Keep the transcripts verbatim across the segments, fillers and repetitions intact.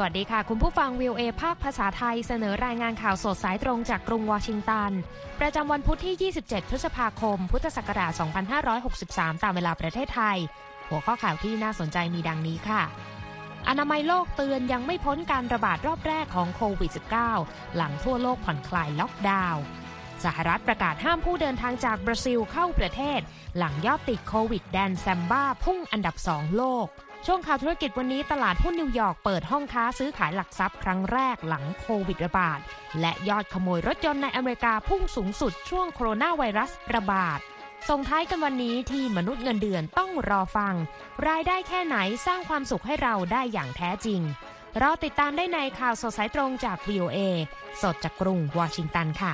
วัสดีค่ะคุณผู้ฟัง วี โอ เอ ภาคภาษาไทยเสนอรายงานข่าวสดสายตรงจากกรุงวอชิงตันประจำวันพุธที่ยี่สิบเจ็ดพฤษภาคมพุทธศักราชสองพันห้าร้อยหกสิบสามตามเวลาประเทศไทยหัวข้อข่าวที่น่าสนใจมีดังนี้ค่ะอนามัยโลกเตือนยังไม่พ้นการระบาดรอบแรกของโควิด สิบเก้า หลังทั่วโลกผ่อนคลายล็อกดาวน์สหรัฐประกาศห้ามผู้เดินทางจากบราซิลเข้าประเทศหลังยอดติดโควิดแดนแซมบ้าพุ่งอันดับสองโลกช่วงข่าวธุรกิจวันนี้ตลาดหุ้นนิวยอร์กเปิดห้องค้าซื้อขายหลักทรัพย์ครั้งแรกหลังโควิดระบาดและยอดขโมยรถยนต์ในอเมริกาพุ่งสูงสุดช่วงโคโรนาไวรัสระบาดส่งท้ายกันวันนี้ที่มนุษย์เงินเดือนต้องรอฟังรายได้แค่ไหนสร้างความสุขให้เราได้อย่างแท้จริงรอติดตามได้ในข่าวสดสายตรงจาก วี โอ เอ สดจากกรุงวอชิงตันค่ะ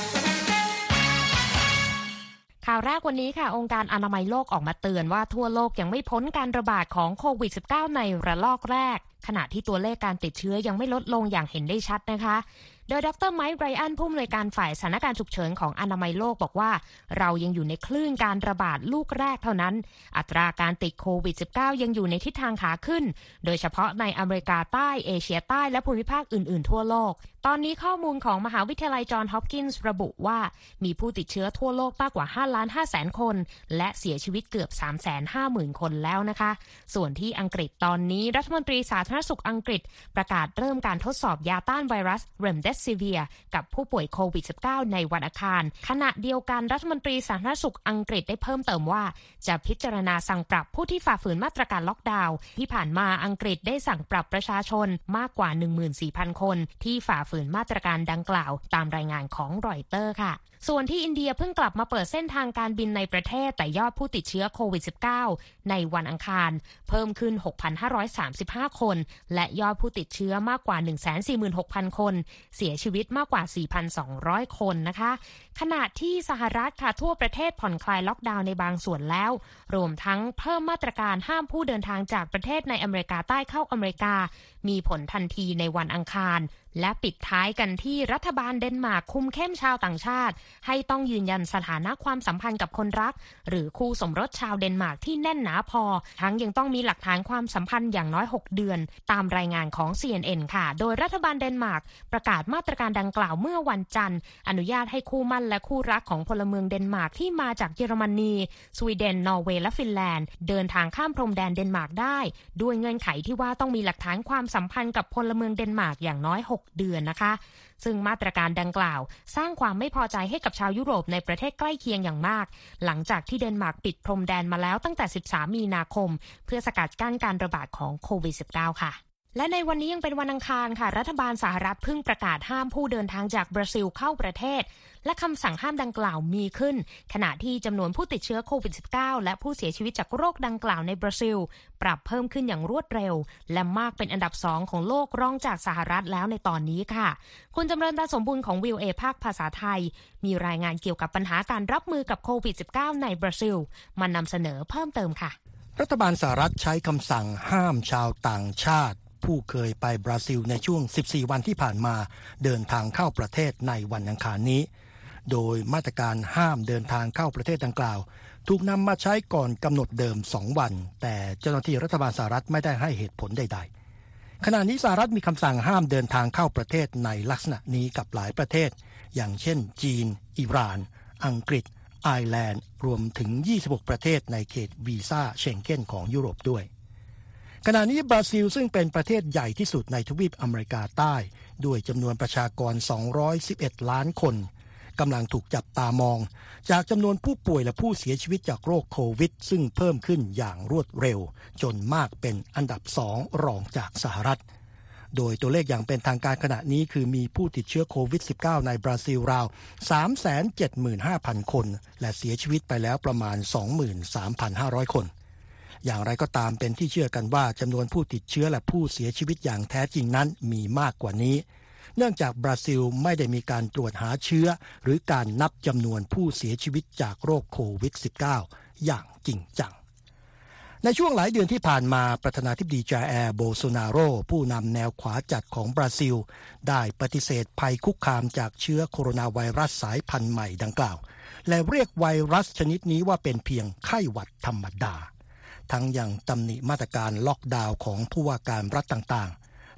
ข่าวแรกวันนี้ค่ะองค์การอนามัยโลกออกมาเตือนว่าทั่วโลกยังไม่พ้นการระบาดของโควิด สิบเก้า ในระลอกแรกขณะที่ตัวเลขการติดเชื้อยังไม่ลดลงอย่างเห็นได้ชัดนะคะโดยดร.ไมค์ไรอันผู้อำนวยการฝ่ายสถานการณ์ฉุกเฉินของอนามัยโลกบอกว่าเรายังอยู่ในคลื่นการระบาดลูกแรกเท่านั้นอัตราการติดโควิด สิบเก้า ยังอยู่ในทิศทางขาขึ้นโดยเฉพาะในอเมริกาใต้เอเชียใต้และภูมิภาคอื่นๆทั่วโลกตอนนี้ข้อมูลของมหาวิทยาลัยจอห์นฮอปกินส์ระบุว่ามีผู้ติดเชื้อทั่วโลกมากกว่า ห้าล้านห้าแสน คนและเสียชีวิตเกือบ สามแสนห้าหมื่น คนแล้วนะคะส่วนที่อังกฤษตอนนี้รัฐมนตรีสาธารณสุขอังกฤษประกาศเริ่มการทดสอบยาต้านไวรัสเรมเดซิเวียกับผู้ป่วยโควิด สิบเก้า ในวันอังคารขณะเดียวกันรัฐมนตรีสาธารณสุขอังกฤษได้เพิ่มเติมว่าจะพิจารณาสั่งปรับผู้ที่ฝ่าฝืนมาตรการล็อกดาวน์ที่ผ่านมาอังกฤษได้สั่งปรับประชาชนมากกว่า หนึ่งหมื่นสี่พัน คนที่ฝ่าฝืนมาตรการดังกล่าวตามรายงานของรอยเตอร์ค่ะส่วนที่อินเดียเพิ่งกลับมาเปิดเส้นทางการบินในประเทศแต่ยอดผู้ติดเชื้อโควิด สิบเก้า ในวันอังคารเพิ่มขึ้น หกพันห้าร้อยสามสิบห้า คนและยอดผู้ติดเชื้อมากกว่า หนึ่งแสนสี่หมื่นหกพัน คนเสียชีวิตมากกว่า สี่พันสองร้อย คนนะคะขณะที่สหรัฐค่ะทั่วประเทศผ่อนคลายล็อกดาวน์ในบางส่วนแล้วรวมทั้งเพิ่มมาตรการห้ามผู้เดินทางจากประเทศในอเมริกาใต้เข้าอเมริกามีผลทันทีในวันอังคารและปิดท้ายกันที่รัฐบาลเดนมาร์กคุมเข้มชาวต่างชาติให้ต้องยืนยันสถานะความสัมพันธ์กับคนรักหรือคู่สมรสชาวเดนมาร์กที่แน่นหนาพอทั้งยังต้องมีหลักฐานความสัมพันธ์อย่างน้อยหกเดือนตามรายงานของ ซี เอ็น เอ็น ค่ะโดยรัฐบาลเดนมาร์กประกาศมาตรการดังกล่าวเมื่อวันจันทร์อนุญาตให้คู่มั่นและคู่รักของพลเมืองเดนมาร์กที่มาจากเยอรมนีสวีเดนนอร์เวย์และฟินแลนด์เดินทางข้ามพรมแดนเดนมาร์กได้ด้วยเงื่อนไขที่ว่าต้องมีหลักฐานความสัมพันธ์กับพลเมืองเดนมาร์กอย่างน้อยหกเดือนนะคะซึ่งมาตรการดังกล่าวสร้างความไม่พอใจให้กับชาวยุโรปในประเทศใกล้เคียงอย่างมากหลังจากที่เดนมาร์กปิดพรมแดนมาแล้วตั้งแต่สิบสามมีนาคมเพื่อสกัดกั้นการระบาดของโควิด สิบเก้า ค่ะและในวันนี้ยังเป็นวันอังคารค่ะรัฐบาลสหรัฐเพิ่งประกาศห้ามผู้เดินทางจากบราซิลเข้าประเทศและคำสั่งห้ามดังกล่าวมีขึ้นขณะที่จำนวนผู้ติดเชื้อโควิด สิบเก้า และผู้เสียชีวิตจากโรคดังกล่าวในบราซิลปรับเพิ่มขึ้นอย่างรวดเร็วและมากเป็นอันดับสองของโลกรองจากสหรัฐแล้วในตอนนี้ค่ะคุณจำเริญตาสมบูรณ์ของ วี โอ เอ ภาคภาษาไทยมีรายงานเกี่ยวกับปัญหาการรับมือกับโควิด สิบเก้า ในบราซิลมานำเสนอเพิ่มเติมค่ะรัฐบาลสหรัฐใช้คำสั่งห้ามชาวต่างชาติผู้เคยไปบราซิลในช่วงสิบสี่วันที่ผ่านมาเดินทางเข้าประเทศในวันอังคารนี้โดยมาตรการห้ามเดินทางเข้าประเทศดังกล่าวถูกนำมาใช้ก่อนกำหนดเดิมสองวันแต่เจ้าหน้าที่รัฐบาลสหรัฐไม่ได้ให้เหตุผลใดๆขณะนี้สหรัฐมีคำสั่งห้ามเดินทางเข้าประเทศในลักษณะนี้กับหลายประเทศอย่างเช่นจีนอิหร่านอังกฤษไอร์แลนด์รวมถึงยี่สิบหกประเทศในเขตวีซ่าเชงเก้นของยุโรปด้วยขณะนี้บราซิลซึ่งเป็นประเทศใหญ่ที่สุดในทวีปอเมริกาใต้ด้วยจำนวนประชากรสองร้อยสิบเอ็ดล้านคนกำลังถูกจับตามองจากจำนวนผู้ป่วยและผู้เสียชีวิตจากโรคโควิดซึ่งเพิ่มขึ้นอย่างรวดเร็วจนมากเป็นอันดับสองรองจากสหรัฐโดยตัวเลขอย่างเป็นทางการขณะนี้คือมีผู้ติดเชื้อโควิด สิบเก้า ในบราซิลราว สามแสนเจ็ดหมื่นห้าพัน คนและเสียชีวิตไปแล้วประมาณ สองหมื่นสามพันห้าร้อย คนอย่างไรก็ตามเป็นที่เชื่อกันว่าจำนวนผู้ติดเชื้อและผู้เสียชีวิตอย่างแท้จริงนั้นมีมากกว่านี้เนื่องจากบราซิลไม่ได้มีการตรวจหาเชื้อหรือการนับจำนวนผู้เสียชีวิตจากโรคโควิด สิบเก้า อย่างจริงจังในช่วงหลายเดือนที่ผ่านมาประธานาธิบดีจาแอร์โบโซนาโรผู้นำแนวขวาจัดของบราซิลได้ปฏิเสธภัยคุกคามจากเชื้อโคโรนาไวรัสสายพันธุ์ใหม่ดังกล่าวและเรียกไวรัสชนิดนี้ว่าเป็นเพียงไข้หวัดธรรมดาทั้งยังตำหนิมาตรการล็อกดาวน์ของผู้ว่าการรัฐต่างๆ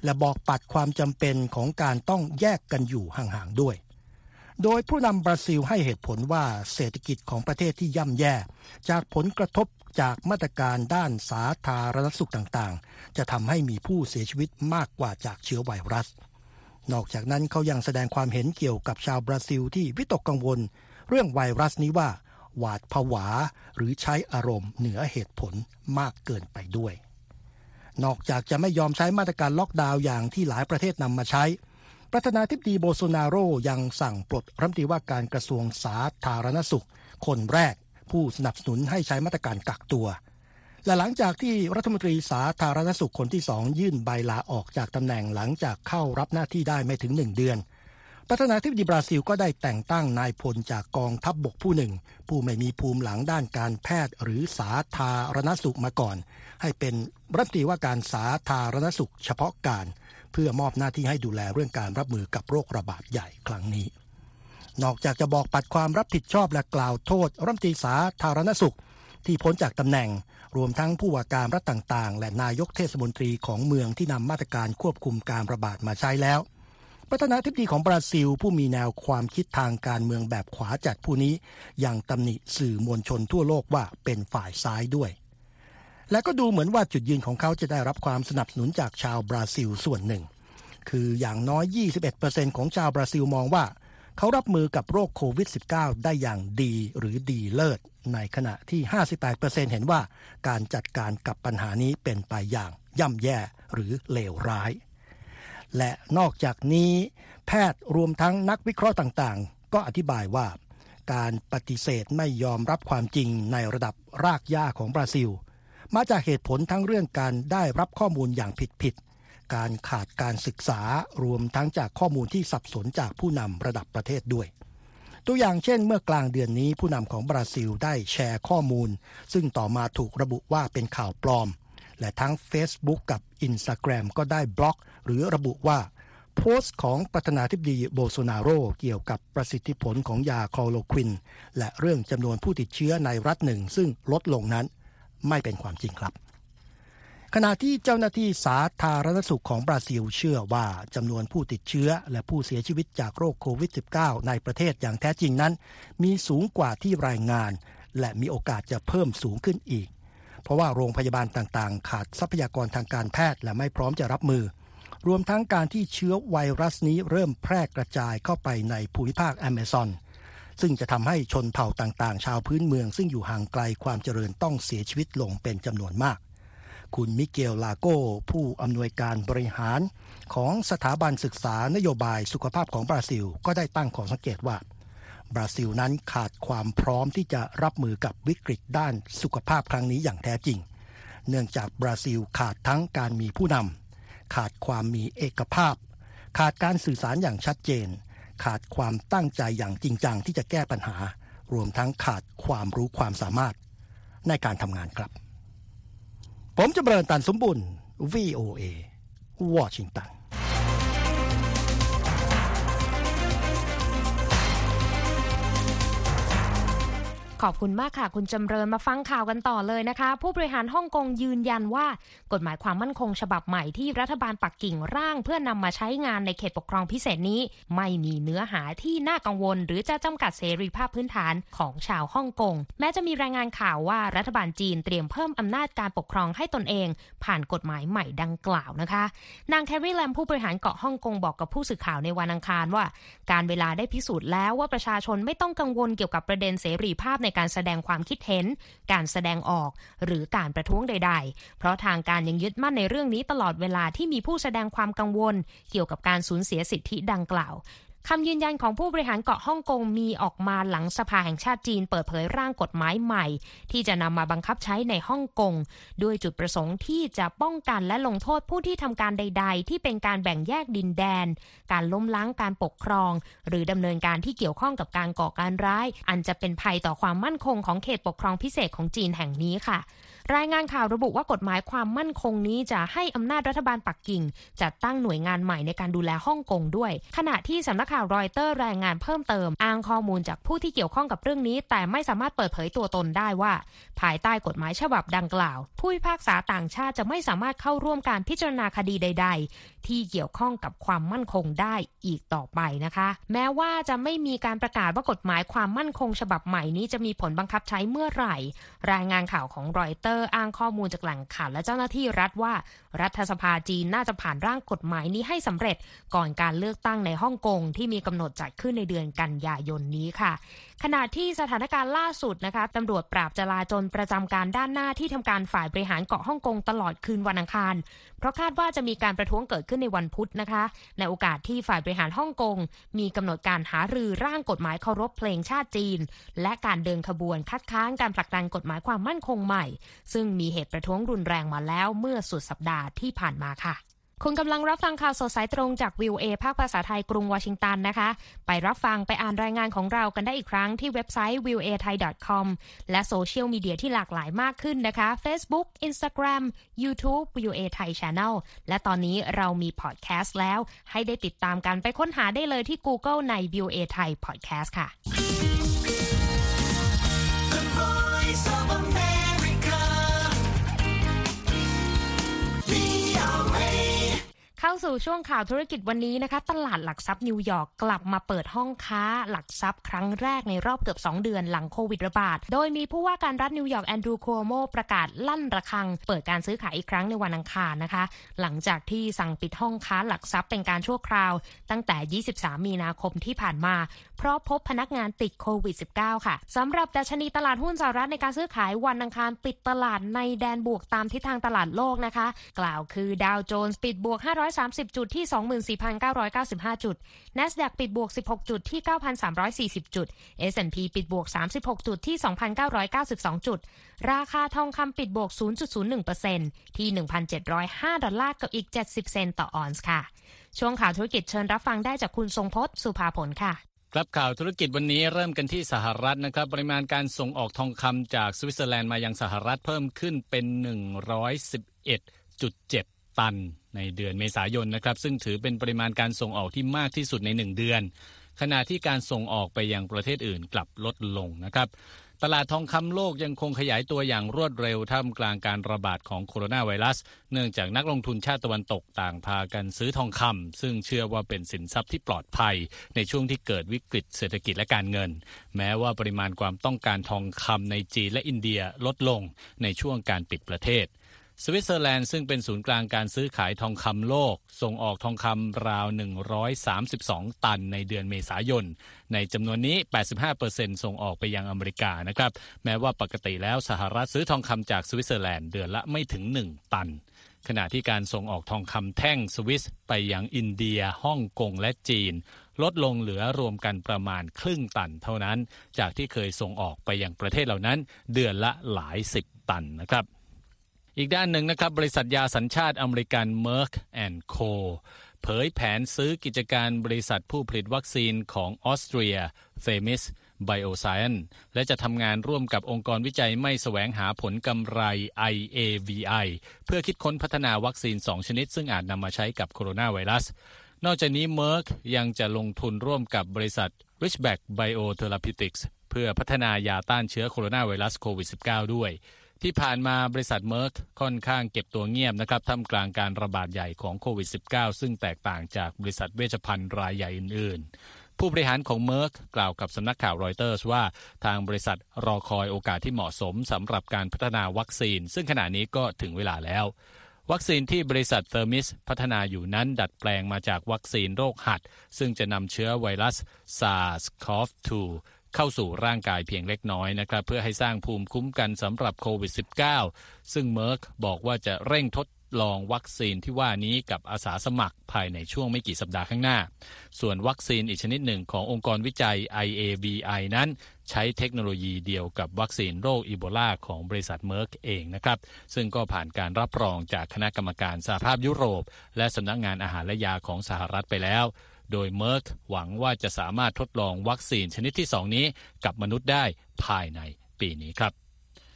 และบอกปัดความจำเป็นของการต้องแยกกันอยู่ห่างๆด้วยโดยผู้นำบราซิลให้เหตุผลว่าเศรษฐกิจของประเทศที่ย่ำแย่จากผลกระทบจากมาตรการด้านสาธารณสุขต่างๆจะทำให้มีผู้เสียชีวิตมากกว่าจากเชื้อไวรัสนอกจากนั้นเขายังแสดงความเห็นเกี่ยวกับชาวบราซิลที่วิตกกังวลเรื่องไวรัสนี้ว่าหวาดผวาหรือใช้อารมณ์เหนือเหตุผลมากเกินไปด้วยนอกจากจะไม่ยอมใช้มาตรการล็อกดาวน์อย่างที่หลายประเทศนำมาใช้ประธานาธิบดีโบโซนาโรยังสั่งปลดรัฐมนตรีว่าการกระทรวงสาธารณสุขคนแรกผู้สนับสนุนให้ใช้มาตรการกักตัวและหลังจากที่รัฐมนตรีสาธารณสุขคนที่สองยื่นใบลาออกจากตำแหน่งหลังจากเข้ารับหน้าที่ได้ไม่ถึงหนึ่งเดือนประธานาธิบดีบราซิลก็ได้แต่งตั้งนายพลจากกองทัพบกผู้หนึ่งผู้ไม่มีภูมิหลังด้านการแพทย์หรือสาธารณสุขมาก่อนให้เป็นรัฐมนตรีว่าการสาธารณสุขเฉพาะการเพื่อมอบหน้าที่ให้ดูแลเรื่องการรับมือกับโรคระบาดใหญ่ครั้งนี้นอกจากจะบอกปัดความรับผิดชอบและกล่าวโทษรัฐมนตรีสาธารณสุขที่พ้นจากตำแหน่งรวมทั้งผู้ว่าการรัฐต่างๆและนายกเทศมนตรีของเมืองที่นำมาตรการควบคุมการระบาดมาใช้แล้วประธานาธิบดีของบราซิลผู้มีแนวความคิดทางการเมืองแบบขวาจัดผู้นี้ยังตำหนิสื่อมวลชนทั่วโลกว่าเป็นฝ่ายซ้ายด้วยและก็ดูเหมือนว่าจุดยืนของเขาจะได้รับความสนับสนุนจากชาวบราซิลส่วนหนึ่งคืออย่างน้อย ยี่สิบเอ็ดเปอร์เซ็นต์ ของชาวบราซิลมองว่าเขารับมือกับโรคโควิด สิบเก้า ได้อย่างดีหรือดีเลิศในขณะที่ ห้าสิบแปดเปอร์เซ็นต์ เห็นว่าการจัดการกับปัญหานี้เป็นไปอย่างย่ำแย่หรือเลวร้ายและนอกจากนี้แพทย์รวมทั้งนักวิเคราะห์ต่างๆก็อธิบายว่าการปฏิเสธไม่ยอมรับความจริงในระดับรากหญ้าของบราซิลมาจากเหตุผลทั้งเรื่องการได้รับข้อมูลอย่างผิดๆการขาดการศึกษารวมทั้งจากข้อมูลที่สับสนจากผู้นำระดับประเทศด้วยตัวอย่างเช่นเมื่อกลางเดือนนี้ผู้นำของบราซิลได้แชร์ข้อมูลซึ่งต่อมาถูกระบุว่าเป็นข่าวปลอมและทั้ง Facebook กับ Instagram ก็ได้บล็อกหรือระบุว่าโพสต์ของประธานาธิบดีโบโซนาโรเกี่ยวกับประสิทธิผลของยาคลอโรควินและเรื่องจำนวนผู้ติดเชื้อในรัฐหนึ่งซึ่งลดลงนั้นไม่เป็นความจริงครับขณะที่เจ้าหน้าที่สาธารณสุขของบราซิลเชื่อว่าจำนวนผู้ติดเชื้อและผู้เสียชีวิตจากโรคโควิด สิบเก้า ในประเทศอย่างแท้จริงนั้นมีสูงกว่าที่รายงานและมีโอกาสจะเพิ่มสูงขึ้นอีกเพราะว่าโรงพยาบาลต่างๆขาดทรัพยากรทางการแพทย์และไม่พร้อมจะรับมือรวมทั้งการที่เชื้อไวรัสนี้เริ่มแพร่กระจายเข้าไปในภูมิภาคแอมะซอนซึ่งจะทำให้ชนเผ่าต่างๆชาวพื้นเมืองซึ่งอยู่ห่างไกลความเจริญต้องเสียชีวิตลงเป็นจำนวนมากคุณมิเกลลาโกผู้อำนวยการบริหารของสถาบันศึกษานโยบายสุขภาพของบราซิลก็ได้ตั้งข้อสังเกตว่าบราซิลนั้นขาดความพร้อมที่จะรับมือกับวิกฤตด้านสุขภาพครั้งนี้อย่างแท้จริงเนื่องจากบราซิลขาดทั้งการมีผู้นำขาดความมีเอกภาพขาดการสื่อสารอย่างชัดเจนขาดความตั้งใจอย่างจริงจังที่จะแก้ปัญหารวมทั้งขาดความรู้ความสามารถในการทำงานครับผมจำเริญตันสมบุญ วี โอ เอ วอชิงตันขอบคุณมากค่ะคุณจำเริญมาฟังข่าวกันต่อเลยนะคะผู้บริหารฮ่องกงยืนยันว่ากฎหมายความมั่นคงฉบับใหม่ที่รัฐบาลปักกิ่งร่างเพื่อนำมาใช้งานในเขตปกครองพิเศษนี้ไม่มีเนื้อหาที่น่ากังวลหรือจะจำกัดเสรีภาพพื้นฐานของชาวฮ่องกงแม้จะมีรายงานข่าวว่ารัฐบาลจีนเตรียมเพิ่มอำนาจการปกครองให้ตนเองผ่านกฎหมายใหม่ดังกล่าวนะคะนางแคร์รีแลมผู้บริหารเกาะฮ่องกงบอกกับผู้สื่อข่าวในวันอังคารว่าการเวลาได้พิสูจน์แล้วว่าประชาชนไม่ต้องกังวลเกี่ยวกับประเด็นเสรีภาพในการแสดงความคิดเห็นการแสดงออกหรือการประท้วงใดๆเพราะทางการยังยึดมั่นในเรื่องนี้ตลอดเวลาที่มีผู้แสดงความกังวลเกี่ยวกับการสูญเสียสิทธิดังกล่าวคำยืนยันของผู้บริหารเกาะฮ่องกงมีออกมาหลังสภาแห่งชาติจีนเปิดเผยร่างกฎหมายใหม่ที่จะนำมาบังคับใช้ในฮ่องกงด้วยจุดประสงค์ที่จะป้องกันและลงโทษผู้ที่ทำการใดๆที่เป็นการแบ่งแยกดินแดนการล้มล้างการปกครองหรือดำเนินการที่เกี่ยวข้องกับการก่อการร้ายอันจะเป็นภัยต่อความมั่นคงของเขตปกครองพิเศษของจีนแห่งนี้ค่ะรายงานข่าวระบุว่ากฎหมายความมั่นคงนี้จะให้อำนาจรัฐบาลปักกิ่งจัดตั้งหน่วยงานใหม่ในการดูแลฮ่องกงด้วยขณะที่สำนักข่าวรอยเตอร์รายงานเพิ่มเติมอ้างข้อมูลจากผู้ที่เกี่ยวข้องกับเรื่องนี้แต่ไม่สามารถเปิดเผยตัวตนได้ว่าภายใต้กฎหมายฉบับดังกล่าวผู้พิพากษาต่างชาติจะไม่สามารถเข้าร่วมการพิจารณาคดีใดๆที่เกี่ยวข้องกับความมั่นคงได้อีกต่อไปนะคะแม้ว่าจะไม่มีการประกาศว่ากฎหมายความมั่นคงฉบับใหม่นี้จะมีผลบังคับใช้เมื่อไหร่รายงานข่าวของรอยเตอร์อ้างข้อมูลจากแหล่งข่าวและเจ้าหน้าที่รัฐว่ารัฐสภาจีนน่าจะผ่านร่างกฎหมายนี้ให้สำเร็จก่อนการเลือกตั้งในฮ่องกงที่มีกำหนดจัดขึ้นในเดือนกันยายนนี้ค่ะขณะที่สถานการณ์ล่าสุดนะคะตำรวจปราบจลาจลประจำการด้านหน้าที่ทำการฝ่ายบริหารเกาะฮ่องกงตลอดคืนวันอังคารเพราะคาดว่าจะมีการประท้วงเกิดขึ้นในวันพุธนะคะในโอกาสที่ฝ่ายบริหารฮ่องกงมีกำหนดการหารือร่างกฎหมายเคารพเพลงชาติจีนและการเดินขบวนคัดค้านการผลักดันกฎหมายความมั่นคงใหม่ซึ่งมีเหตุประท้วงรุนแรงมาแล้วเมื่อสุดสัปดาห์ที่ผ่านมาค่ะคุณกำลังรับฟังข่าวสดสายตรงจาก วี โอ เอ ภาคภาษาไทยกรุงวอชิงตันนะคะไปรับฟังไปอ่านรายงานของเรากันได้อีกครั้งที่เว็บไซต์ วี โอ เอ ไทย ดอท คอม และโซเชียลมีเดียที่หลากหลายมากขึ้นนะคะ Facebook Instagram YouTube วี โอ เอ Thai Channel และตอนนี้เรามีพอดแคสต์แล้วให้ได้ติดตามกันไปค้นหาได้เลยที่ Google ใน วี โอ เอ Thai Podcast ค่ะเข้าสู่ช่วงข่าวธุรกิจวันนี้นะคะตลาดหลักทรัพย์นิวยอร์กกลับมาเปิดห้องค้าหลักทรัพย์ครั้งแรกในรอบเกือบสองเดือนหลังโควิดระบาดโดยมีผู้ว่าการรัฐนิวยอร์กแอนดรูว์คัวโมประกาศลั่นระฆังเปิดการซื้อขายอีกครั้งในวันอังคารนะคะหลังจากที่สั่งปิดห้องค้าหลักทรัพย์เป็นการชั่วคราวตั้งแต่ยี่สิบสามมีนาคมที่ผ่านมาเพราะพบพนักงานติดโควิด สิบเก้า ค่ะสำหรับดัชนีตลาดหุ้นสหรัฐในการซื้อขายวันอังคารปิดตลาดในแดนบวกตามทิศทางตลาดโลกนะคะกล่าวคือดาวโจนส์ปิดบวกห้าร้อยสามสิบจุดที่ สองหมื่นสี่พันเก้าร้อยเก้าสิบห้า จุด NASDAQ ปิดบวกสิบหกจุดที่ เก้าพันสามร้อยสี่สิบ จุด เอส แอนด์ พี ปิดบวกสามสิบหกจุดที่ สองพันเก้าร้อยเก้าสิบสอง จุดราคาทองคำปิดบวก ศูนย์จุดศูนย์หนึ่งเปอร์เซ็นต์ ที่ หนึ่งพันเจ็ดร้อยห้า ดอลลาร์กับอีกเจ็ดสิบเซนต์ต่อออนซ์ค่ะช่วงข่าวธุรกิจเชิญรับฟังได้จากคุณทรงพจน์สุภาผลค่ะครับข่าวธุรกิจวันนี้เริ่มกันที่สหรัฐนะครับปริมาณการส่งออกทองคำจากสวิตเซอร์แลนด์มายังสหรัฐเพิ่มขึ้นเป็น หนึ่งร้อยสิบเอ็ดจุดเจ็ด ตันในเดือนเมษายนนะครับซึ่งถือเป็นปริมาณการส่งออกที่มากที่สุดในหนึ่งเดือนขณะที่การส่งออกไปยังประเทศอื่นกลับลดลงนะครับตลาดทองคำโลกยังคงขยายตัวอย่างรวดเร็วท่ามกลางการระบาดของโคโรนาไวรัสเนื่องจากนักลงทุนชาติตะวันตกต่างพากันซื้อทองคำซึ่งเชื่อว่าเป็นสินทรัพย์ที่ปลอดภัยในช่วงที่เกิดวิกฤตเศรษฐกิจและการเงินแม้ว่าปริมาณความต้องการทองคำในจีนและอินเดียลดลงในช่วงการปิดประเทศสวิตเซอร์แลนด์ซึ่งเป็นศูนย์กลางการซื้อขายทองคำโลกส่งออกทองคำราวหนึ่งร้อยสามสิบสองตันในเดือนเมษายนในจำนวนนี้ แปดสิบห้าเปอร์เซ็นต์ ส่งออกไปยังอเมริกานะครับแม้ว่าปกติแล้วสหรัฐซื้อทองคำจากสวิตเซอร์แลนด์เดือนละไม่ถึงหนึ่งตันขณะที่การส่งออกทองคำแท่งสวิสไปยังอินเดียฮ่องกงและจีนลดลงเหลือรวมกันประมาณครึ่งตันเท่านั้นจากที่เคยส่งออกไปยังประเทศเหล่านั้นเดือนละหลายสิบตันนะครับอีกด้านหนึ่งนะครับบริษัทยาสัญชาติอเมริกัน Merck แอนด์ Co เผยแผนซื้อกิจการบริษัทผู้ผลิตวัคซีนของออสเตรีย Themis Bioscience และจะทำงานร่วมกับองค์กรวิจัยไม่แสวงหาผลกำไร ไอ เอ วี ไอ เพื่อคิดค้นพัฒนาวัคซีนสองชนิดซึ่งอาจนำมาใช้กับโคโรนาไวรัสนอกจากนี้ Merck ยังจะลงทุนร่วมกับบริษัท Ridgeback Biotherapeutics เพื่อพัฒนายาต้านเชื้อโคโรนาไวรัสโควิด สิบเก้า ด้วยที่ผ่านมาบริษัทเมิร์กค่อนข้างเก็บตัวเงียบนะครับท่ามกลางการระบาดใหญ่ของโควิด สิบเก้า ซึ่งแตกต่างจากบริษัทเวชภัณฑ์รายใหญ่อื่นๆผู้บริหารของเมิร์กกล่าวกับสำนักข่าวรอยเตอร์สว่าทางบริษัทรอคอยโอกาสที่เหมาะสมสำหรับการพัฒนาวัคซีนซึ่งขณะนี้ก็ถึงเวลาแล้ววัคซีนที่บริษัทเทอร์มิสพัฒนาอยู่นั้นดัดแปลงมาจากวัคซีนโรคหัดซึ่งจะนำเชื้อไวรัส ซาร์ส โคฟ ทู เข้าสู่ร่างกายเพียงเล็กน้อยนะครับเพื่อให้สร้างภูมิคุ้มกันสำหรับโควิด สิบเก้า ซึ่งเมิร์กบอกว่าจะเร่งทดลองวัคซีนที่ว่านี้กับอาสาสมัครภายในช่วงไม่กี่สัปดาห์ข้างหน้าส่วนวัคซีนอีกชนิดหนึ่งขององค์กรวิจัย ไอ เอ วี ไอ นั้นใช้เทคโนโลยีเดียวกับวัคซีนโรคอีโบลาของบริษัทเมิร์กเองนะครับซึ่งก็ผ่านการรับรองจากคณะกรรมการสหภาพยุโรปและสำนักงานอาหารและยาของสหรัฐไปแล้วโดยเมิร์กหวังว่าจะสามารถทดลองวัคซีนชนิดที่สองนี้กับมนุษย์ได้ภายในปีนี้ครับไป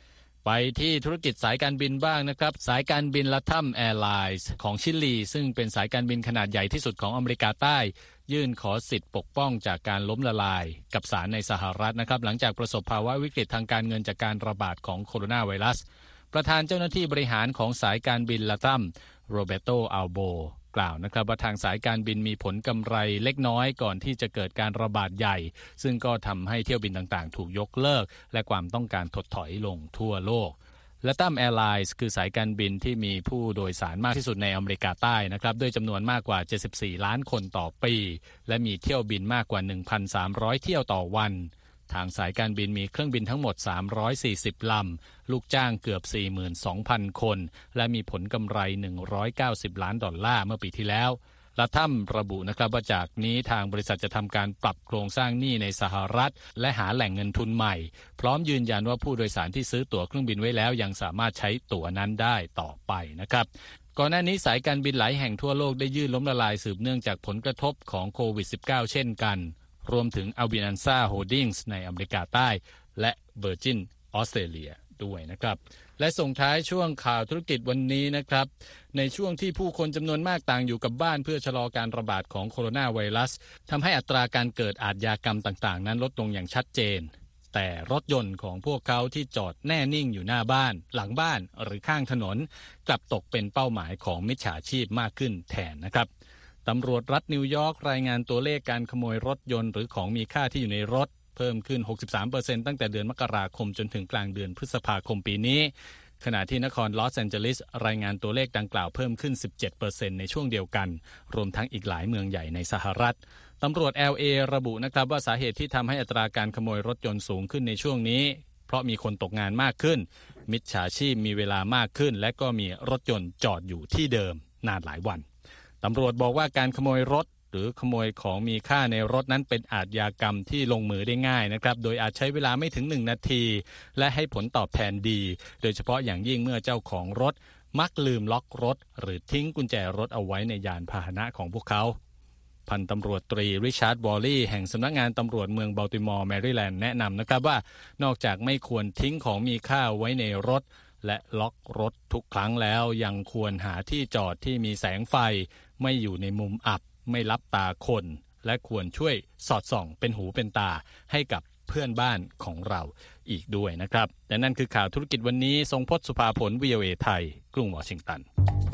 ไปที่ธุรกิจสายการบินบ้างนะครับสายการบินละทัมแอร์ไลน์ของชิลีซึ่งเป็นสายการบินขนาดใหญ่ที่สุดของอเมริกาใต้ยื่นขอสิทธิ์ปกป้องจากการล้มละลายกับศาลในสหรัฐนะครับหลังจากประสบภาวะวิกฤตทางการเงินจากการระบาดของโคโรนาไวรัสประธานเจ้าหน้าที่บริหารของสายการบินละทัมโรเบโตอัลโบกล่าวนะครับว่าทางสายการบินมีผลกำไรเล็กน้อยก่อนที่จะเกิดการระบาดใหญ่ซึ่งก็ทำให้เที่ยวบินต่างๆถูกยกเลิกและความต้องการถดถอยลงทั่วโลกละทัมแอร์ไลน์คือสายการบินที่มีผู้โดยสารมากที่สุดในอเมริกาใต้นะครับด้วยจำนวนมากกว่าเจ็ดสิบสี่ล้านคนต่อปีและมีเที่ยวบินมากกว่า หนึ่งพันสามร้อย เที่ยวต่อวันทางสายการบินมีเครื่องบินทั้งหมดสามร้อยสี่สิบลำลูกจ้างเกือบ สี่หมื่นสองพัน คนและมีผลกำไรหนึ่งร้อยเก้าสิบล้านดอลลาร์เมื่อปีที่แล้วละทัมระบุนะครับว่าจากนี้ทางบริษัทจะทำการปรับโครงสร้างหนี้ในสหรัฐและหาแหล่งเงินทุนใหม่พร้อมยืนยันว่าผู้โดยสารที่ซื้อตั๋วเครื่องบินไว้แล้วยังสามารถใช้ตั๋วนั้นได้ต่อไปนะครับก่อนหน้านี้สายการบินหลายแห่งทั่วโลกได้ยื่นล้มละลายสืบเนื่องจากผลกระทบของโควิด สิบเก้า เช่นกันรวมถึง Avianca Holdings ในอเมริกาใต้และ Virgin Australia ด้วยนะครับและส่งท้ายช่วงข่าวธุรกิจวันนี้นะครับในช่วงที่ผู้คนจำนวนมากต่างอยู่กับบ้านเพื่อชะลอการระบาดของโคโรนาไวรัสทำให้อัตราการเกิดอาชญากรรมต่างๆนั้นลดลงอย่างชัดเจนแต่รถยนต์ของพวกเขาที่จอดแน่นิ่งอยู่หน้าบ้านหลังบ้านหรือข้างถนนกลับตกเป็นเป้าหมายของมิจฉาชีพมากขึ้นแทนนะครับตำรวจรัฐนิวยอร์กรายงานตัวเลขการขโมยรถยนต์หรือของมีค่าที่อยู่ในรถเพิ่มขึ้น หกสิบสามเปอร์เซ็นต์ ตั้งแต่เดือนมกราคมจนถึงกลางเดือนพฤษภาคมปีนี้ขณะที่นครลอสแอนเจลิสรายงานตัวเลขดังกล่าวเพิ่มขึ้น สิบเจ็ดเปอร์เซ็นต์ ในช่วงเดียวกันรวมทั้งอีกหลายเมืองใหญ่ในสหรัฐตำรวจ แอล เอ ระบุนะครับว่าสาเหตุที่ทำให้อัตราการขโมยรถยนต์สูงขึ้นในช่วงนี้เพราะมีคนตกงานมากขึ้นมิจฉาชีพมีเวลามากขึ้นและก็มีรถยนต์จอดอยู่ที่เดิมนานหลายวันตำรวจบอกว่าการขโมยรถหรือขโมยของมีค่าในรถนั้นเป็นอาชญากรรมที่ลงมือได้ง่ายนะครับโดยอาจใช้เวลาไม่ถึงหนึ่งนาทีและให้ผลตอบแทนดีโดยเฉพาะอย่างยิ่งเมื่อเจ้าของรถมักลืมล็อกรถหรือทิ้งกุญแจรถเอาไว้ในยานพาหนะของพวกเขาพันตำรวจตรีริชาร์ดวอลลี่แห่งสำนักงานตำรวจเมืองบัลติมอร์แมริแลนด์แนะนำนะครับว่านอกจากไม่ควรทิ้งของมีค่าไว้ในรถและล็อกรถทุกครั้งแล้วยังควรหาที่จอดที่มีแสงไฟไม่อยู่ในมุมอับไม่ลับตาคนและควรช่วยสอดส่องเป็นหูเป็นตาให้กับเพื่อนบ้านของเราอีกด้วยนะครับและนั่นคือข่าวธุรกิจวันนี้ทรงพจน์สุภาผล วี โอ เอ ไทยกรุงวอชิงตัน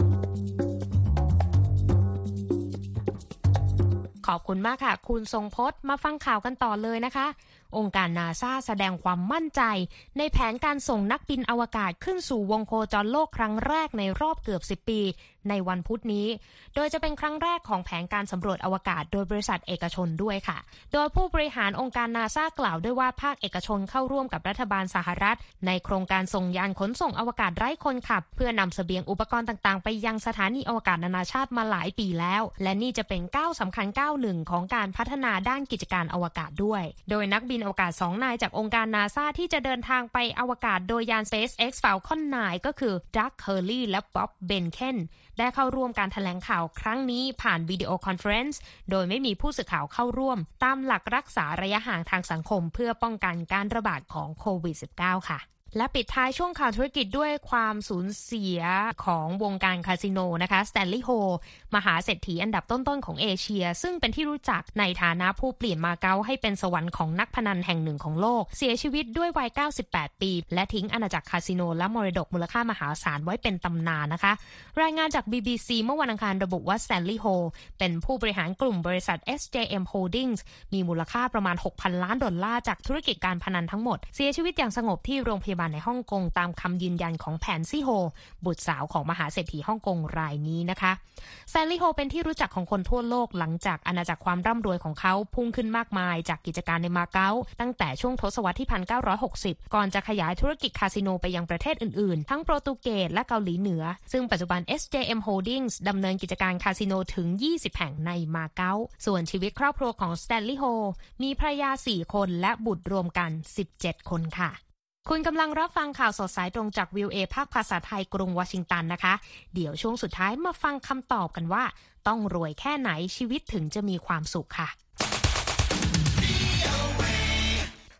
ขอบคุณมากค่ะคุณทรงพจน์มาฟังข่าวกันต่อเลยนะคะองค์การนาซาแสดงความมั่นใจในแผนการส่งนักบินอวกาศขึ้นสู่วงโคจรโลกครั้งแรกในรอบเกือบสิบปีในวันพุธนี้โดยจะเป็นครั้งแรกของแผนการสำรวจอวกาศโดยบริษัทเอกชนด้วยค่ะโดยผู้บริหารองค์การนาซากล่าวด้วยว่าภาคเอกชนเข้าร่วมกับรัฐบาลสหรัฐในโครงการส่งยานขนส่งอวกาศไร้คนขับเพื่อนำเสบียงอุปกรณ์ต่างๆไปยังสถานีอวกาศนานาชาติมาหลายปีแล้วและนี่จะเป็นก้าวสำคัญก้าวหนึ่งของการพัฒนาด้านกิจการอวกาศด้วยโดยนักบินอวกาศสองนายจากองค์การนาซาที่จะเดินทางไปอวกาศโดยยาน SpaceX Falcon ไนน์ ก็คือดัก เคอร์ลีและบ๊อบ เบนเคนได้เข้าร่วมการแถลงข่าวครั้งนี้ผ่านวิดีโอคอนเฟอเรนซ์โดยไม่มีผู้สื่อข่าวเข้าร่วมตามหลักรักษาระยะห่างทางสังคมเพื่อป้องกันการระบาดของโควิด สิบเก้า ค่ะและปิดท้ายช่วงข่าวธุรกิจด้วยความสูญเสียของวงการคาสิโนนะคะสแตนลีย์โฮมหาเศรษฐีอันดับต้นๆของเอเชียซึ่งเป็นที่รู้จักในฐานะผู้เปลี่ยนมาเก๊าให้เป็นสวรรค์ของนักพนันแห่งหนึ่งของโลกเสียชีวิตด้วยวัยเก้าสิบแปดปีและทิ้งอาณาจักรคาสิโนและมรดกมูลค่ามหาศาลไว้เป็นตำนานนะคะรายงานจาก บี บี ซี เมื่อวันอังคารระบุว่าสแตนลีย์โฮเป็นผู้บริหารกลุ่มบริษัท เอส เจ เอ็ม Holdings มีมูลค่าประมาณ หกพันล้านดอลลาร์จากธุรกิจการพนันทั้งหมดเสียชีวิตอย่างสงบที่โรงพยาบาลในฮ่องกงตามคำยืนยันของแพนซี่โฮบุตรสาวของมหาเศรษฐีฮ่องกงรายนี้นะคะแซนลี่โฮเป็นที่รู้จักของคนทั่วโลกหลังจากอาณาจักรความร่ำรวยของเขาพุ่งขึ้นมากมายจากกิจการในมาเก๊าตั้งแต่ช่วงทศวรรษที่หนึ่งพันเก้าร้อยหกสิบก่อนจะขยายธุรกิจคาสิโนไปยังประเทศอื่นๆทั้งโปรตุเกสและเกาหลีเหนือซึ่งปัจจุบัน เอส เจ เอ็ม Holdings ดำเนินกิจการคาสิโนถึงยี่สิบแห่งในมาเก๊าส่วนชีวิตครอบครัวของสแตนลีย์โฮมีภรรยาสี่คนและบุตรรวมกันสิบเจ็ดคนค่ะคุณกำลังรับฟังข่าวสดสายตรงจาก วี โอ เอ ภาคภาษาไทยกรุงวอชิงตันนะคะเดี๋ยวช่วงสุดท้ายมาฟังคำตอบกันว่าต้องรวยแค่ไหนชีวิตถึงจะมีความสุขค่ะ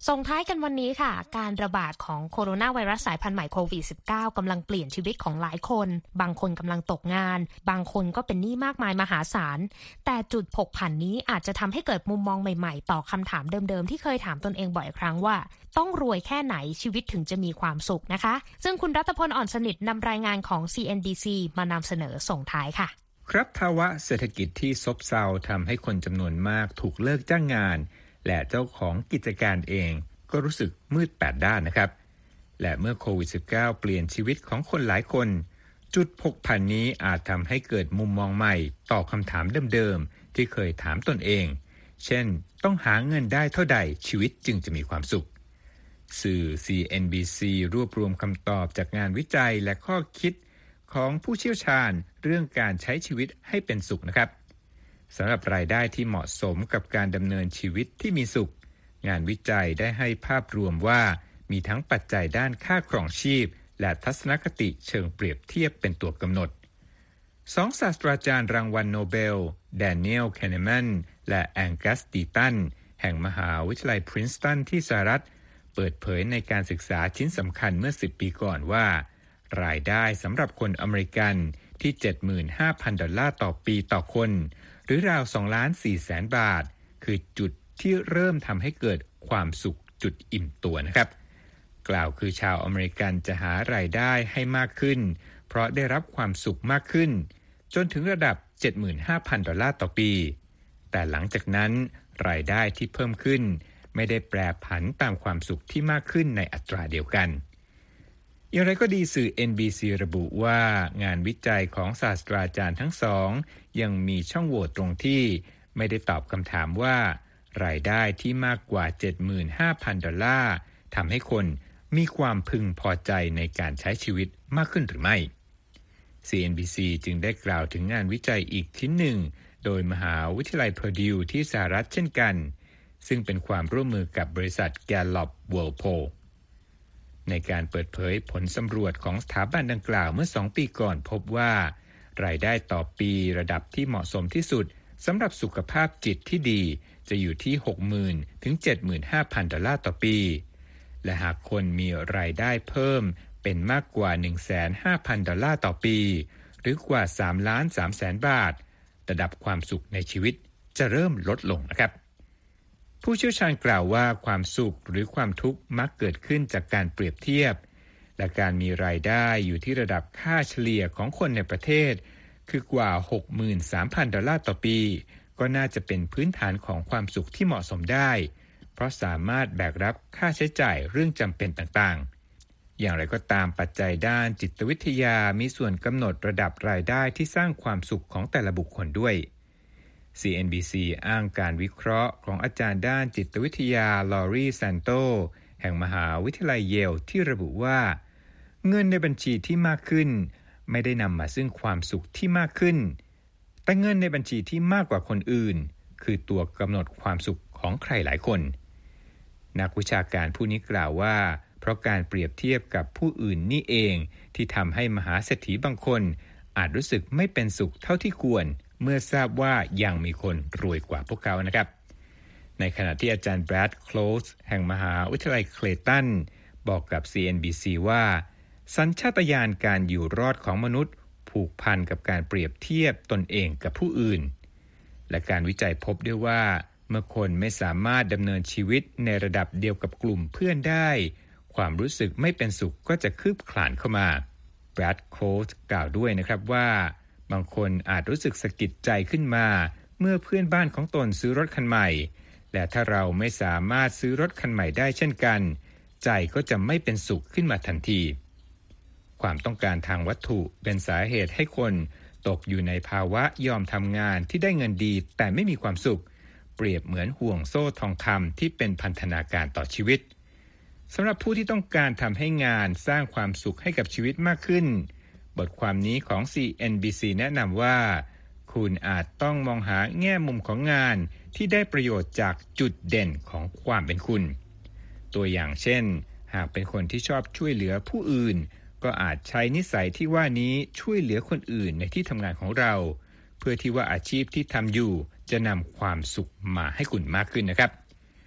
ส่งท้ายกันวันนี้ค่ะการระบาดของโคโรนาไวรัสสายพันธุ์ใหม่โควิด สิบเก้า กำลังเปลี่ยนชีวิตของหลายคนบางคนกำลังตกงานบางคนก็เป็นหนี้มากมายมหาศาลแต่จุดผกผันนี้อาจจะทำให้เกิดมุมมองใหม่ๆต่อคำถามเดิมๆที่เคยถามตนเองบ่อยครั้งว่าต้องรวยแค่ไหนชีวิตถึงจะมีความสุขนะคะซึ่งคุณรัตพลอ่อนสนิทนำรายงานของ ซี เอ็น บี ซี มานำเสนอส่งท้ายค่ะครับภาวะเศรษฐกิจที่ซบเซาทำให้คนจำนวนมากถูกเลิกจ้างงานและเจ้าของกิจการเองก็รู้สึกมืดแปดด้านนะครับและเมื่อโควิด สิบเก้า เปลี่ยนชีวิตของคนหลายคนจุดผกผันนี้อาจทำให้เกิดมุมมองใหม่ต่อคำถามเดิมๆที่เคยถามตนเองเช่นต้องหาเงินได้เท่าใดชีวิตจึงจะมีความสุขสื่อ ซี เอ็น บี ซี รวบรวมคำตอบจากงานวิจัยและข้อคิดของผู้เชี่ยวชาญเรื่องการใช้ชีวิตให้เป็นสุขนะครับสำหรับรายได้ที่เหมาะสมกับการดำเนินชีวิตที่มีสุขงานวิจัยได้ให้ภาพรวมว่ามีทั้งปัจจัยด้านค่าครองชีพและทัศนคติเชิงเปรียบเทียบเป็นตัวกำหนดสองศาสตราจารย์รางวัลโนเบลแดเนียล แคนเนแมนและแองกัส ตีตันแห่งมหาวิทยาลัยพรินสตันที่สหรัฐเปิดเผยในการศึกษาชิ้นสำคัญเมื่อสิบปีก่อนว่ารายได้สำหรับคนอเมริกันที่ เจ็ดหมื่นห้าพัน ดอลลาร์ต่อปีต่อคนหรือราว สองล้านสี่แสน บาทคือจุดที่เริ่มทำให้เกิดความสุขจุดอิ่มตัวนะครับกล่าวคือชาวอเมริกันจะหารายได้ให้มากขึ้นเพราะได้รับความสุขมากขึ้นจนถึงระดับ เจ็ดหมื่นห้าพัน ดอลลาร์ต่อปีแต่หลังจากนั้นรายได้ที่เพิ่มขึ้นไม่ได้แปรผันตามความสุขที่มากขึ้นในอัตราเดียวกันอย่างไรก็ดีสื่อ เอ็น บี ซี ระบุว่างานวิจัยของศาสตราจารย์ทั้งสองยังมีช่องโหว่ตรงที่ไม่ได้ตอบคำถามว่ารายได้ที่มากกว่า เจ็ดหมื่นห้าพัน ดอลลาร์ทำให้คนมีความพึงพอใจในการใช้ชีวิตมากขึ้นหรือไม่ ซี เอ็น บี ซี จึงได้กล่าวถึงงานวิจัยอีกชิ้นหนึ่งโดยมหาวิทยาลัยเพอร์ดิวที่สหรัฐเช่นกันซึ่งเป็นความร่วมมือกับบริษัท Gallup World Pollในการเปิดเผยผลสำรวจของสถาบันดังกล่าวเมื่อสองปีก่อนพบว่ารายได้ต่อปีระดับที่เหมาะสมที่สุดสำหรับสุขภาพจิตที่ดีจะอยู่ที่ หกหมื่น ถึง เจ็ดหมื่นห้าพัน ดอลลาร์ต่อปีและหากคนมีรายได้เพิ่มเป็นมากกว่า หนึ่งแสนห้าพัน ดอลลาร์ต่อปีหรือกว่า สามล้านสามแสน บาทระดับความสุขในชีวิตจะเริ่มลดลงนะครับผู้เชี่ยวชาญกล่าวว่าความสุขหรือความทุกข์มักเกิดขึ้นจากการเปรียบเทียบและการมีรายได้อยู่ที่ระดับค่าเฉลี่ยของคนในประเทศคือกว่า หกหมื่นสามพัน ดอลลาร์ต่อปีก็น่าจะเป็นพื้นฐานของความสุขที่เหมาะสมได้เพราะสามารถแบกรับค่าใช้จ่ายเรื่องจำเป็นต่างๆอย่างไรก็ตามปัจจัยด้านจิตวิทยามีส่วนกำหนดระดับรายได้ที่สร้างความสุขของแต่ละบุคคลด้วยซี เอ็น บี ซี อ้างการวิเคราะห์ของอาจารย์ด้านจิตวิทยาลอรีแซนโตแห่งมหาวิทยาลัยเยลที่ระบุว่าเงินในบัญชีที่มากขึ้นไม่ได้นำมาซึ่งความสุขที่มากขึ้นแต่เงินในบัญชีที่มากกว่าคนอื่นคือตัวกำหนดความสุขของใครหลายคนนักวิชาการผู้นี้กล่าวว่าเพราะการเปรียบเทียบกับผู้อื่นนี่เองที่ทำให้มหาเศรษฐีบางคนอาจรู้สึกไม่เป็นสุขเท่าที่ควรเมื่อทราบว่ายังมีคนรวยกว่าพวกเขานะครับในขณะที่อาจารย์แบรดโคลสแห่งมหาวิทยาลัยเคลตันบอกกับ ซี เอ็น บี ซี ว่าสัญชาตญาณการอยู่รอดของมนุษย์ผูกพันกับการเปรียบเทียบตนเองกับผู้อื่นและการวิจัยพบด้วยว่าเมื่อคนไม่สามารถดำเนินชีวิตในระดับเดียวกับกลุ่มเพื่อนได้ความรู้สึกไม่เป็นสุขก็จะคืบคลานเข้ามาแบรดโคลสกล่าวด้วยนะครับว่าบางคนอาจรู้สึกสะกิดใจขึ้นมาเมื่อเพื่อนบ้านของตนซื้อรถคันใหม่และถ้าเราไม่สามารถซื้อรถคันใหม่ได้เช่นกันใจก็จะไม่เป็นสุขขึ้นมาทันทีความต้องการทางวัตถุเป็นสาเหตุให้คนตกอยู่ในภาวะยอมทำงานที่ได้เงินดีแต่ไม่มีความสุขเปรียบเหมือนห่วงโซ่ทองคำที่เป็นพันธนาการต่อชีวิตสำหรับผู้ที่ต้องการทำให้งานสร้างความสุขให้กับชีวิตมากขึ้นบทความนี้ของ ซี เอ็น บี ซี แนะนำว่าคุณอาจต้องมองหาแง่มุมของงานที่ได้ประโยชน์จากจุดเด่นของความเป็นคุณตัวอย่างเช่นหากเป็นคนที่ชอบช่วยเหลือผู้อื่นก็อาจใช้นิสัยที่ว่านี้ช่วยเหลือคนอื่นในที่ทำงานของเราเพื่อที่ว่าอาชีพที่ทำอยู่จะนำความสุขมาให้คุณมากขึ้นนะครับ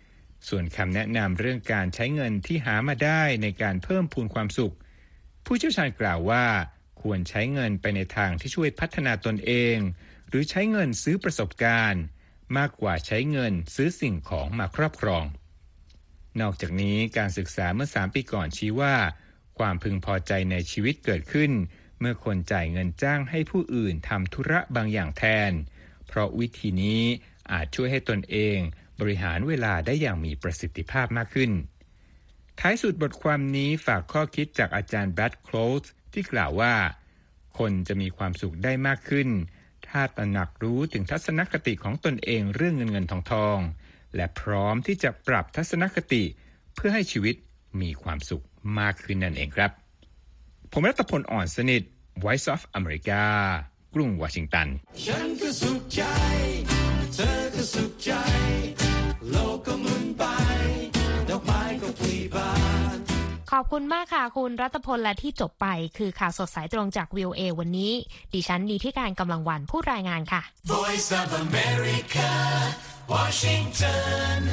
ส่วนคำแนะนำเรื่องการใช้เงินที่หามาได้ในการเพิ่มพูนความสุขผู้เชี่ยวชาญกล่าวว่าควรใช้เงินไปในทางที่ช่วยพัฒนาตนเองหรือใช้เงินซื้อประสบการณ์มากกว่าใช้เงินซื้อสิ่งของมาครอบครองนอกจากนี้การศึกษาเมื่อสามปีก่อนชี้ว่าความพึงพอใจในชีวิตเกิดขึ้นเมื่อคนจ่ายเงินจ้างให้ผู้อื่นทำธุระบางอย่างแทนเพราะวิธีนี้อาจช่วยให้ตนเองบริหารเวลาได้อย่างมีประสิทธิภาพมากขึ้นท้ายสุดบทความนี้ฝากข้อคิดจากอาจารย์แบรดโคลส์ที่กล่าวว่าคนจะมีความสุขได้มากขึ้นถ้าตระหนักรู้ถึงทัศนคติของตนเองเรื่องเงินเงินทองทองและพร้อมที่จะปรับทัศนคติเพื่อให้ชีวิตมีความสุขมากขึ้นนั่นเองครับผมรัตพลอ่อนสนิท Voice of America กรุงวอชิงตันฉันก็สุขใจเธอก็สุขใจโลกก็หมุนไปดอกไม้ก็ผลิบานขอบคุณมากค่ะคุณรัตพลและที่จบไปคือข่าวสดสายตรงจาก วี โอ เอ วันนี้ดิฉันนีที่การกำลังวันผู้รายงานค่ะ Voice of America Washington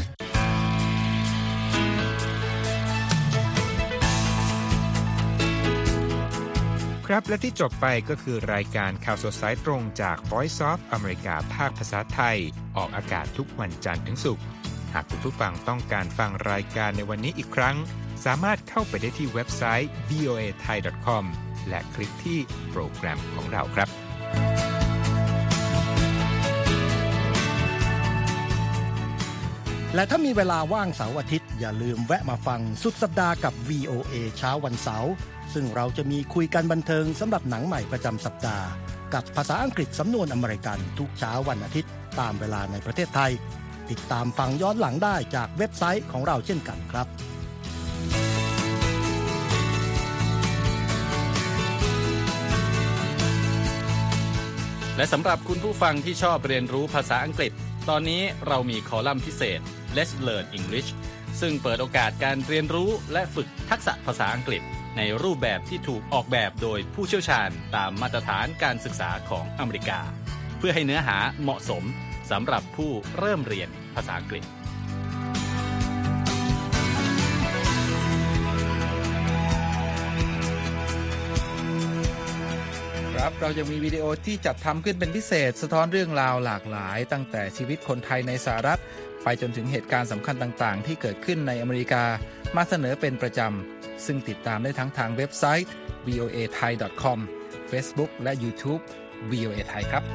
ครับและที่จบไปก็คือรายการข่าวสดสายตรงจาก Voice of America ภาคภาษาไทยออกอากาศทุกวันจันทร์ถึงศุกร์หากคุณผู้ฟังต้องการฟังรายการในวันนี้อีกครั้งสามารถเข้าไปได้ที่เว็บไซต์ วี โอ เอ ไทย ดอท คอม และคลิกที่โปรแกรมของเราครับและถ้ามีเวลาว่างเสาร์อาทิตย์อย่าลืมแวะมาฟังสุดสัปดาห์กับ วี โอ เอ เช้าวันเสาร์ซึ่งเราจะมีคุยกันบันเทิงสำหรับหนังใหม่ประจำสัปดาห์กับภาษาอังกฤษสำนวนอเมริกันทุกเช้าวันอาทิตย์ตามเวลาในประเทศไทยติดตามฟังย้อนหลังได้จากเว็บไซต์ของเราเช่นกันครับและสำหรับคุณผู้ฟังที่ชอบเรียนรู้ภาษาอังกฤษตอนนี้เรามีคอลัมน์พิเศษ Let's Learn English ซึ่งเปิดโอกาสการเรียนรู้และฝึกทักษะภาษาอังกฤษในรูปแบบที่ถูกออกแบบโดยผู้เชี่ยวชาญตามมาตรฐานการศึกษาของอเมริกาเพื่อให้เนื้อหาเหมาะสมสำหรับผู้เริ่มเรียนภาษาอังกฤษครับเรายังมีวิดีโอที่จัดทำขึ้นเป็นพิเศษสะท้อนเรื่องราวหลากหลายตั้งแต่ชีวิตคนไทยในสหรัฐไปจนถึงเหตุการณ์สำคัญต่างๆที่เกิดขึ้นในอเมริกามาเสนอเป็นประจำซึ่งติดตามได้ทั้งทางเว็บไซต์ วี โอ เอ ไทย ดอท คอม Facebook และ YouTube วี โอ เอ ไทยครับ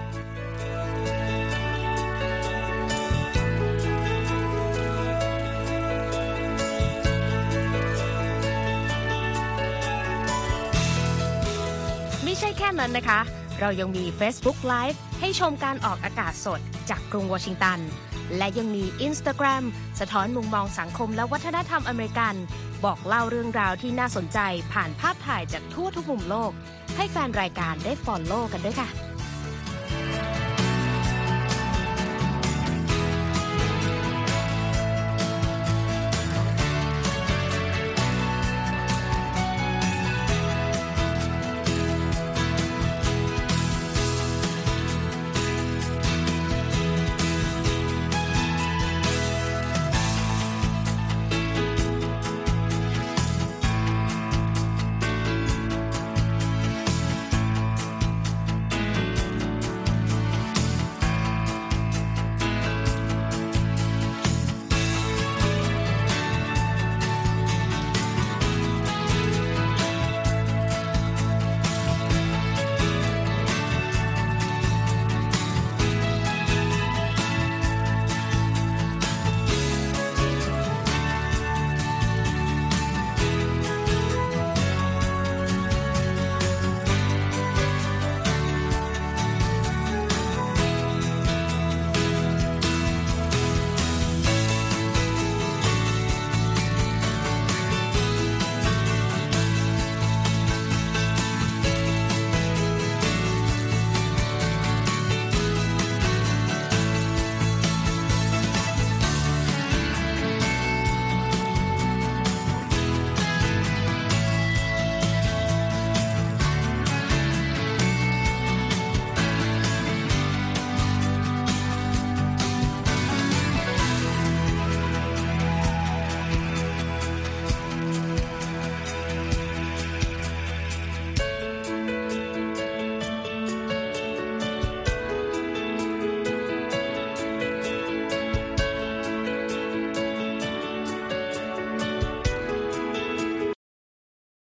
ไม่ใช่แค่นั้นนะคะเรายังมี Facebook Live ให้ชมการออกอากาศสดจากกรุงวอชิงตันและยังมี Instagram สะท้อนมุมมองสังคมและวัฒนธรรมอเมริกันบอกเล่าเรื่องราวที่น่าสนใจผ่านภาพถ่ายจากทั่วทุกมุมโลกให้แฟนรายการได้ฟอลโล่กันด้วยค่ะ